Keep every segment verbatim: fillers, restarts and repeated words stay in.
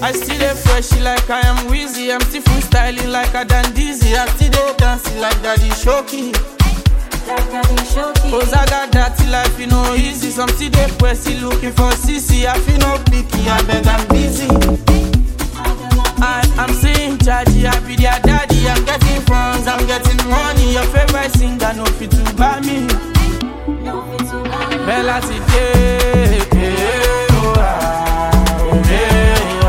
I still dey fresh like I am Wheezy. I'm still freestyling like I done dizzy. I still dey dancing like Daddy Shoki. Cause I got dirty life, you know, easy. Some still dey pressy looking for C C. I feel no picky, I beg I'm busy. I, I'm saying chargy, I be their daddy. I'm getting funds, I'm getting money. Your favorite singer, no fit to buy me. Bella today, oh ah, oh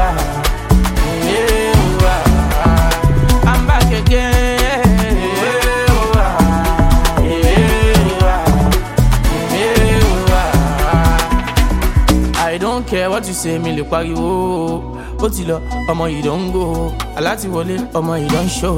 ah, I'm back again. Oh ah, oh ah, I don't care what you say, me look pariwo. Otilo, omo you don't go. Alati wole, omo you don't show.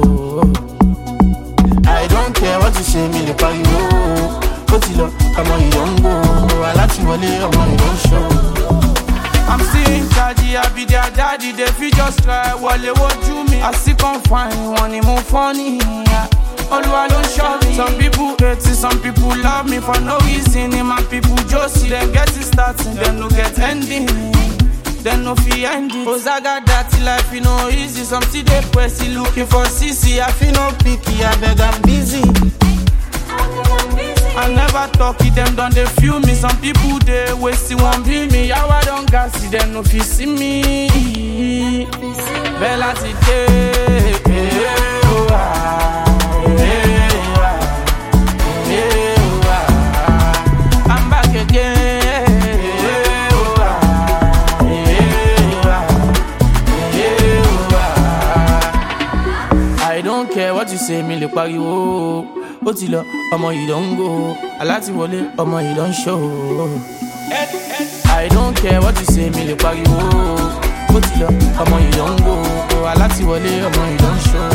I don't care what you say, me look pariwo. Otilo, omo you don't go. Alati wole, omo you don't show. I'm seeing chargy, I be their daddy. They feel just try, wale what you me. I see come fine, one more funny. Oluwa don't show me. Some people hate it, some people love me for no reason. My people just see them get it starting, them no get ending. Then no fee end it. Cause I got dirty life, you know, easy. Some still dey pressy looking for C C. I feel no picky, I beg I'm busy. I never talk it, them done they feel me. Some people they waste it, won't be me. How I don't gas it, them no fee see me. Bella today, oh ah, oh ah, I'm back again. I don't care what you say, me look pariwo. Otilo, omo you don't go. Alati wole, omo you don't show. I don't care what you say, me look pariwo. Otilo, omo you don't go. Alati wole, omo you don't show.